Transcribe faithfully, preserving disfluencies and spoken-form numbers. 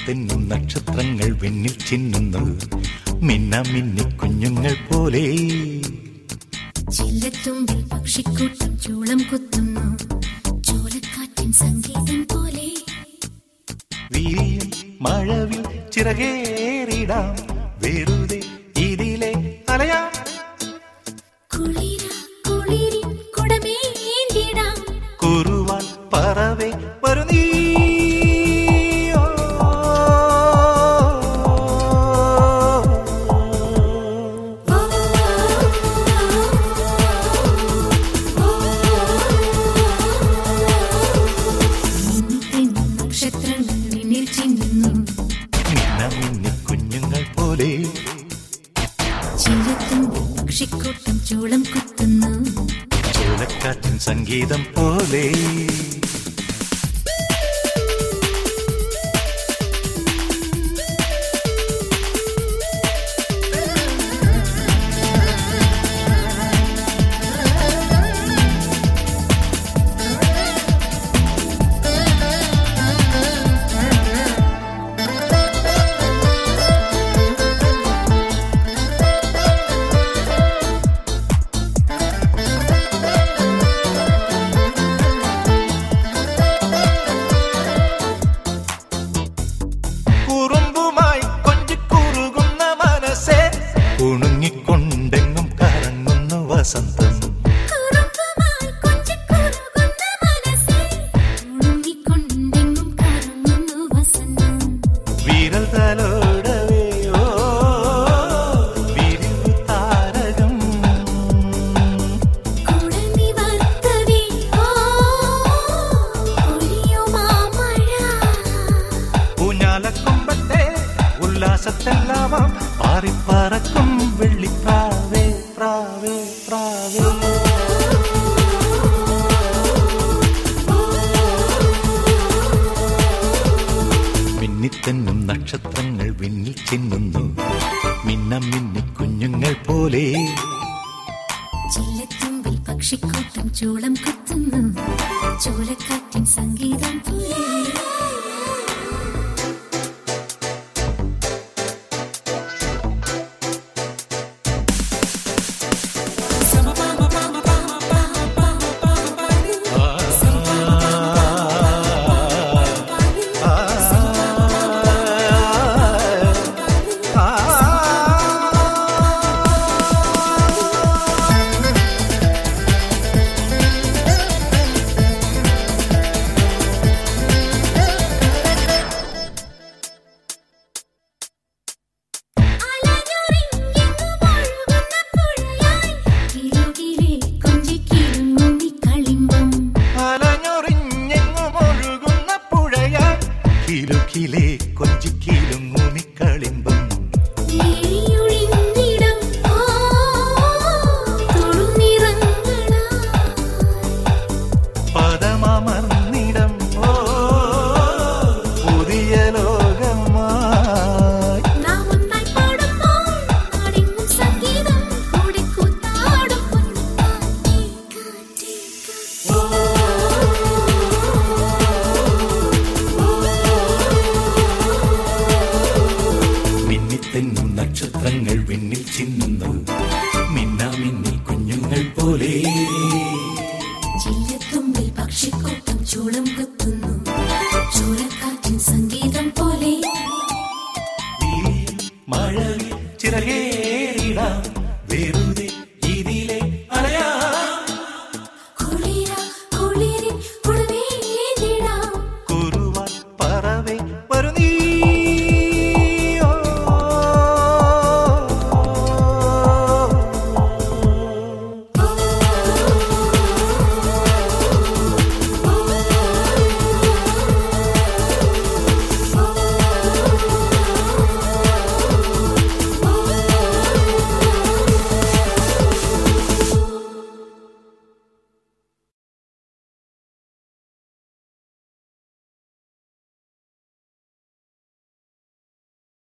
മിന്നിത്തെന്നും നക്ഷത്രങ്ങൾ വെണ്ണിൽ ചിന്നുന്നു, മിന്ന മിന്നി കുഞ്ഞുങ്ങൾ പോലെ. ചില്ലത്തുമ്പിൽ പക്ഷിക്കൂട്ടം ചൂളം കുത്തുന്നു, ചോലക്കാറ്റിൻ സംഗീതം പോലെ. വീരിയും മഴവിൽ ചിറകേറിടാം, വെറുതെ ഇതിലെ അലയാം. കുളിര കുളിരിൻ കുടമേന്തിടാം, കുറുവാൻ പറവേ വരു നീ. കുഞ്ഞുങ്ങൾ പോലെ. ചില്ലത്തുമ്പിൽ പക്ഷിക്കൂട്ടം ചൂളം കുത്തുന്നു, ചോലക്കാറ്റിൻ സംഗീതം പോലെ. ഉണങ്ങിക്കൊണ്ടെങ്ങും കറങ്ങുന്നു വസന്തം, വീരൽ തലോടവേ ഓ വിരിഞ്ഞു താരകം. ഊഞ്ഞാലക്കൊമ്പത്തെ ഉല്ലാസത്തെല്ലാമാം പാറിപ്പറക്കും വെള്ളിപ്രാവേ പ്രാവേ പ്രാവേ. മിന്നിത്തെന്നും നക്ഷത്രങ്ങൾ വിണ്ണിൽ ചിന്നുന്നു, മിന്ന മിന്നി കുഞ്ഞുങ്ങൾ പോലെ. ചില്ലത്തുമ്പിൽ പക്ഷിക്കൂട്ടം ചൂളം കുത്തുന്നു, ചോലക്കാറ്റിൻ സംഗീതം പോലെ. കിലുകിലേ കൊഞ്ചിക്കീലും മൂന്നിക്കളിമ്പം, പദമർന്നിടം ഓ പുതിയ ലോകമായി. മിന്നിത്തെന്നും നക്ഷത്രങ്ങൾ വെണ്ണിൽ ചിന്നുന്നു, മിന്ന മിന്നി കുഞ്ഞുങ്ങൾ പോലെ. ചില്ലത്തുമ്പിൽ പക്ഷിക്കൂട്ടം ചൂളം കുത്തുന്നു, ചോലക്കാറ്റിൻ സംഗീതം പോലെ. മഴവിൽ ചിറകേറിടാം, വെറുതെ